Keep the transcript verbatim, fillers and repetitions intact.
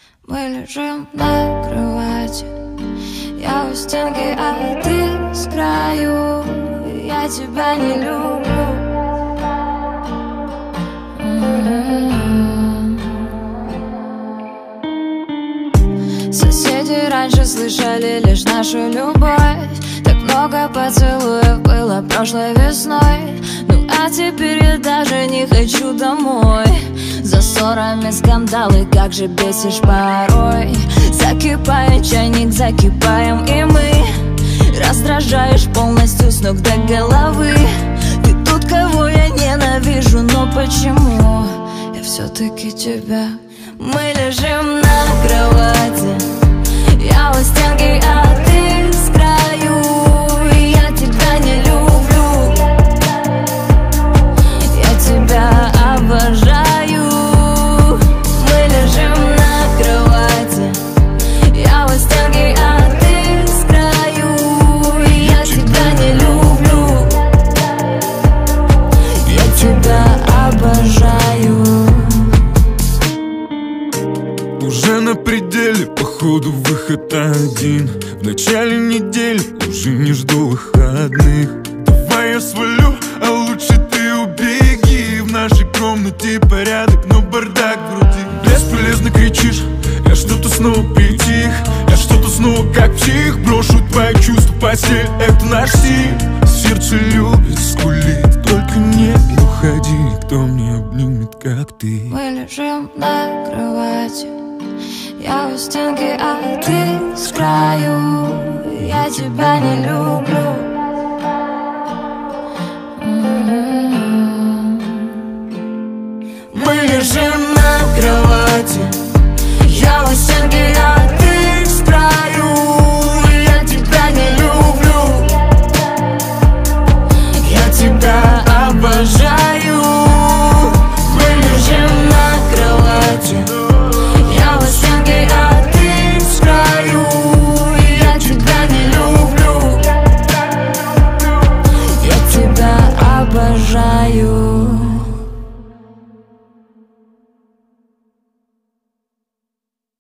Мы лежим на кровати, я у стенки, а ты с краю. Я тебя не люблю. Соседи раньше слышали лишь нашу любовь. Так много поцелуев было прошлой весной. Ну а теперь я даже не хочу домой. За ссорами скандалы, как же бесишь порой. Закипает чайник, закипаем и мы. Раздражаешь полностью с ног до головы. Ты тут, кого я ненавижу, но почему я все-таки тебя? Мы лежим на кровати, я у стенки, а ты с краю. Я тебя не люблю, я тебя обожаю. Мы лежим на кровати, я у стенки, а ты с краю. Я тебя не люблю, я тебя обожаю. Уже на пределе, походу выход один. В начале недели уже не жду выходных. Давай я свалю, а лучше ты убеги. В нашей комнате порядок, но бардак в груди. Бесполезно кричишь, я что-то снова притих. Я что-то снова как псих. Брошу твои чувства, постель, это наш стиль. Сердце любит, скулит, только не уходи. Кто мне обнимет, как ты? Мы лежим на кровати, я у стенки, а ты с краю. Я тебя не люблю,